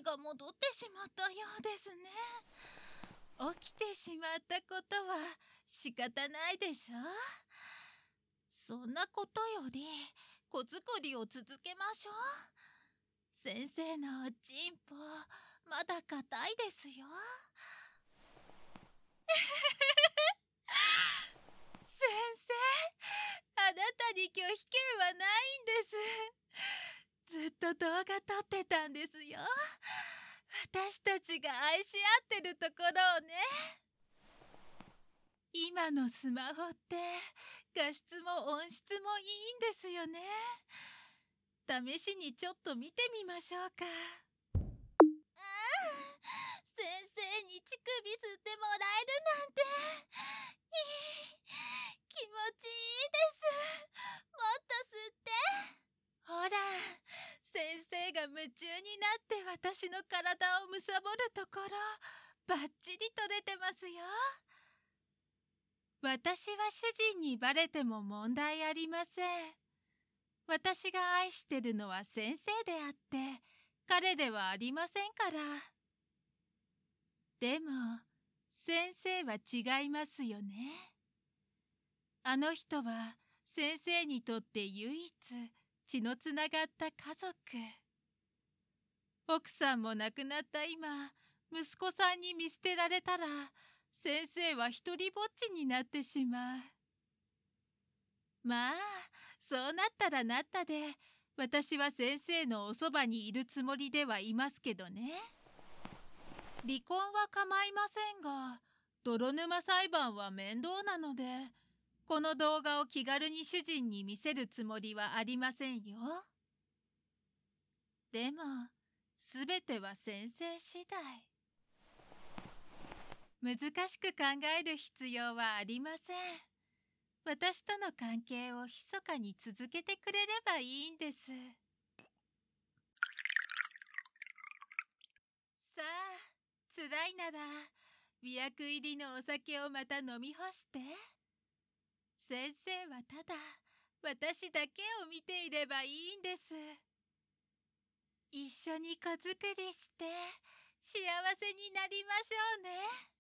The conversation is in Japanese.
が戻ってしまったようですね。起きてしまったことは仕方ないでしょ。そんなことより子作りを続けましょう。先生のおちんぽまだ硬いですよ。先生、あなたに拒否権はないんです。ずっと動画撮ってたんですよ。私たちが愛し合ってるところをね。今のスマホって画質も音質もいいんですよね。試しにちょっと見てみましょうか。先生に乳首吸ってもらえるなんて気持ちいいです。もっと吸って。ほら、先生が夢中になって私の体をむさぼるところバッチリ撮れてますよ。私は主人にバレても問題ありません。私が愛してるのは先生であって彼ではありませんから。でも先生は違いますよね。あの人は先生にとって唯一血のつながった家族。奥さんも亡くなった今、息子さんに見捨てられたら先生は一りぼっちになってしまう。まあそうなったらなったで、私は先生のおそばにいるつもりではいますけどね。離婚は構いませんが、泥沼裁判は面倒なので、この動画を気軽に主人に見せるつもりはありませんよ。でも、すべては先生次第。難しく考える必要はありません。私との関係を密かに続けてくれればいいんです。さあ、つらいなら、媚薬入りのお酒をまた飲み干して。先生はただ、私だけを見ていればいいんです。一緒に子作りして、幸せになりましょうね。